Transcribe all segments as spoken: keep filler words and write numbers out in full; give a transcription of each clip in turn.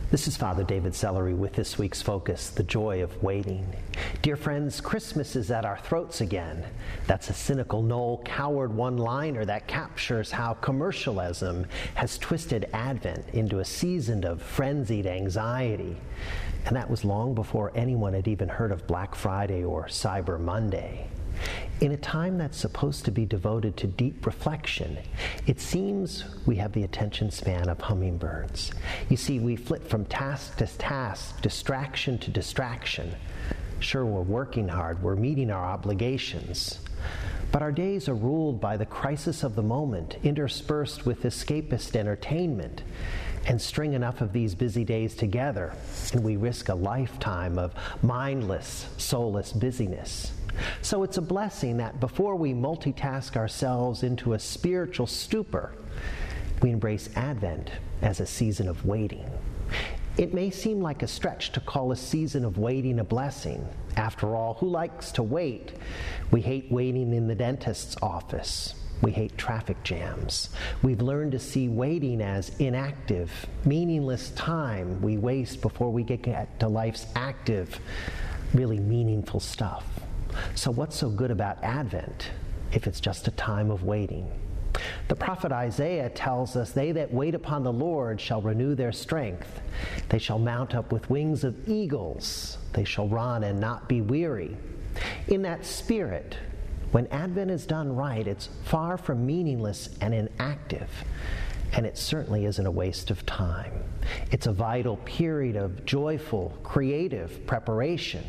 This is Father David Sellery with this week's focus, The Joy of Waiting. Dear friends, Christmas is at our throats again. That's a cynical Noel Coward one-liner that captures how commercialism has twisted Advent into a season of frenzied anxiety. And that was long before anyone had even heard of Black Friday or Cyber Monday. In a time that's supposed to be devoted to deep reflection, it seems we have the attention span of hummingbirds. You see, we flit from task to task, distraction to distraction. Sure, we're working hard, we're meeting our obligations, but our days are ruled by the crisis of the moment, interspersed with escapist entertainment. And string enough of these busy days together, and we risk a lifetime of mindless, soulless busyness. So it's a blessing that before we multitask ourselves into a spiritual stupor, we embrace Advent as a season of waiting. It may seem like a stretch to call a season of waiting a blessing. After all, who likes to wait? We hate waiting in the dentist's office. We hate traffic jams. We've learned to see waiting as inactive, meaningless time we waste before we get to life's active, really meaningful stuff. So what's so good about Advent if it's just a time of waiting? The prophet Isaiah tells us, "They that wait upon the Lord shall renew their strength. They shall mount up with wings of eagles. They shall run and not be weary." In that spirit, when Advent is done right, it's far from meaningless and inactive, and it certainly isn't a waste of time. It's a vital period of joyful, creative preparation.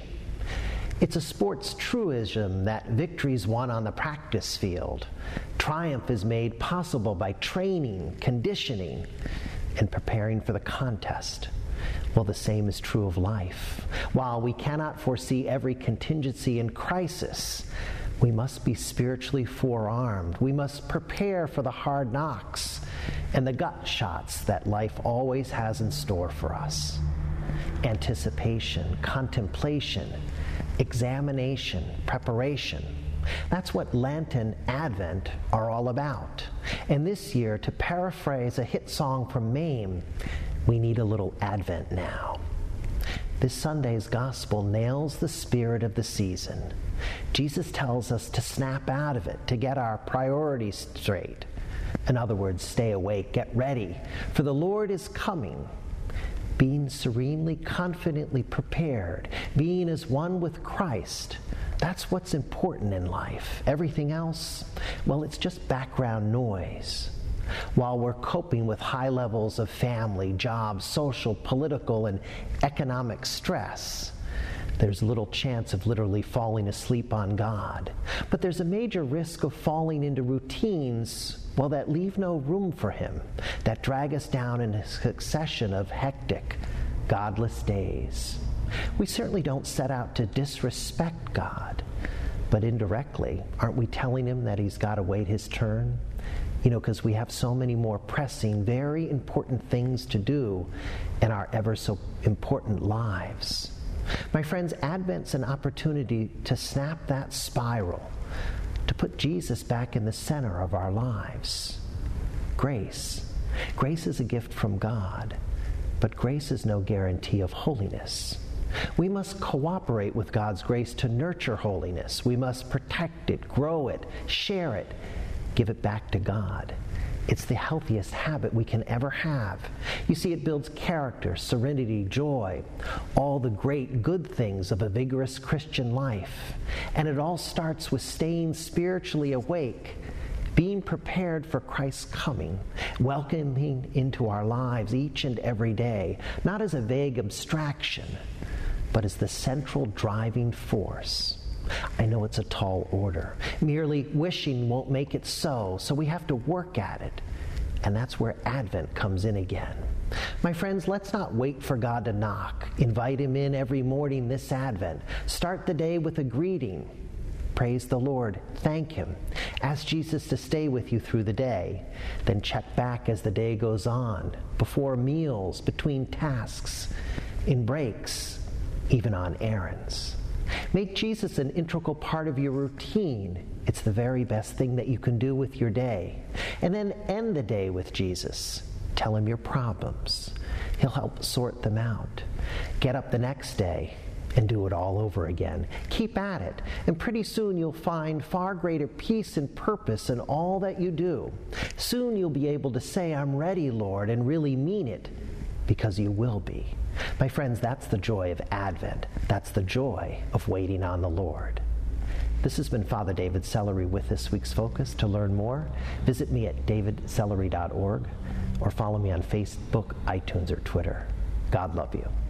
It's a sports truism that victory's won on the practice field. Triumph is made possible by training, conditioning, and preparing for the contest. Well, the same is true of life. While we cannot foresee every contingency and crisis, we must be spiritually forearmed. We must prepare for the hard knocks and the gut shots that life always has in store for us. Anticipation, contemplation, examination, preparation. That's what Lent and Advent are all about. And this year, to paraphrase a hit song from Mame, we need a little Advent now. This Sunday's gospel nails the spirit of the season. Jesus tells us to snap out of it, to get our priorities straight. In other words, stay awake, get ready, for the Lord is coming. Being serenely, confidently prepared, being as one with Christ, that's what's important in life. Everything else, well, it's just background noise. While we're coping with high levels of family, job, social, political, and economic stress, there's little chance of literally falling asleep on God. But there's a major risk of falling into routines, well, that leave no room for Him, that drag us down in a succession of hectic, godless days. We certainly don't set out to disrespect God, but indirectly, aren't we telling Him that He's got to wait His turn? You know, because we have so many more pressing, very important things to do in our ever so important lives. My friends, Advent's an opportunity to snap that spiral, to put Jesus back in the center of our lives. Grace. Grace is a gift from God, but grace is no guarantee of holiness. We must cooperate with God's grace to nurture holiness. We must protect it, grow it, share it, give it back to God. It's the healthiest habit we can ever have. You see, it builds character, serenity, joy, all the great good things of a vigorous Christian life. And it all starts with staying spiritually awake, being prepared for Christ's coming, welcoming into our lives each and every day, not as a vague abstraction, but as the central driving force. I know it's a tall order. Merely wishing won't make it so, so we have to work at it. And that's where Advent comes in again. My friends, let's not wait for God to knock. Invite Him in every morning this Advent. Start the day with a greeting. Praise the Lord. Thank Him. Ask Jesus to stay with you through the day. Then check back as the day goes on, before meals, between tasks, in breaks, even on errands. Make Jesus an integral part of your routine. It's the very best thing that you can do with your day. And then end the day with Jesus. Tell Him your problems. He'll help sort them out. Get up the next day and do it all over again. Keep at it, and pretty soon you'll find far greater peace and purpose in all that you do. Soon you'll be able to say, "I'm ready, Lord," and really mean it, because you will be. My friends, that's the joy of Advent. That's the joy of waiting on the Lord. This has been Father David Sellery with this week's Focus. To learn more, visit me at david sellery dot org or follow me on Facebook, iTunes, or Twitter. God love you.